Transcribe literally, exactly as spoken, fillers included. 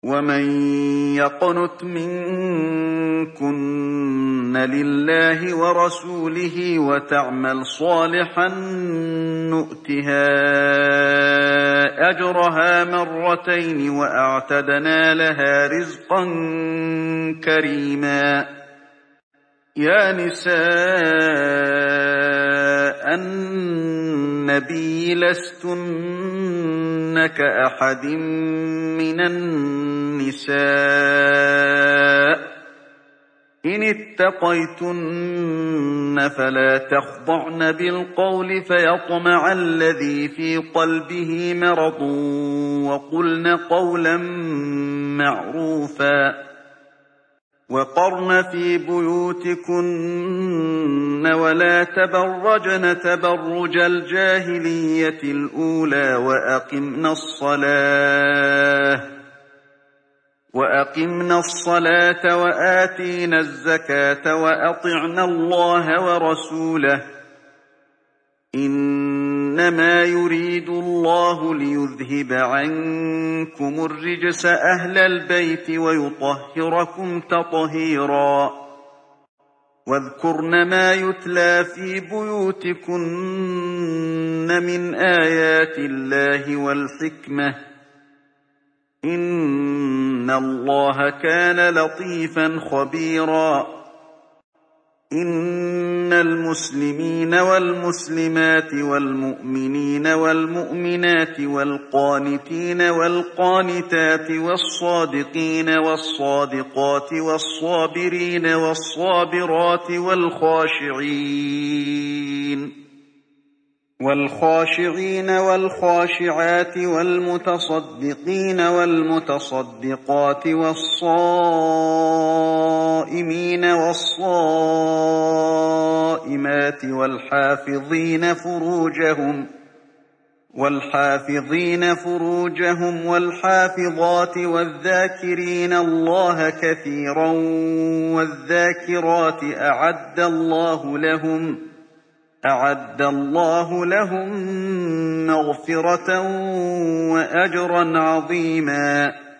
ومن يقنت منكن لله ورسوله وتعمل صالحا نؤتها أجرها مرتين وأعتدنا لها رزقا كريما. يا نساء النبي لستن كأحد من النساء إن اتقيتن فلا تخضعن بالقول فيطمع الذي في قلبه مرض وقلن قولا معروفا. وقرن في بيوتكن ولا تبرجن تبرج الجاهلية الأولى وأقمنا الصلاة وأقمنا الصلاة وآتينا الزكاة وأطعنا الله ورسوله إنما يريد الله ليذهب عنكم الرجس أهل البيت ويطهركم تطهيرا. واذكرن ما يتلى في بيوتكن من آيات الله والحكمة إن الله كان لطيفا خبيرا. إن المسلمين والمسلمات والمؤمنين والمؤمنات والقانتين والقانتات والصادقين والصادقات والصابرين والصابرات والخاشعين والخاشعين والخاشعات والمتصدقين والمتصدقات والصائمين والصائمات والحافظين فروجهم والحافظين فروجهم والحافظات والذاكرين الله كثيرا والذاكرات أعد الله لهم أعد الله لهم مغفرة وأجرا عظيما.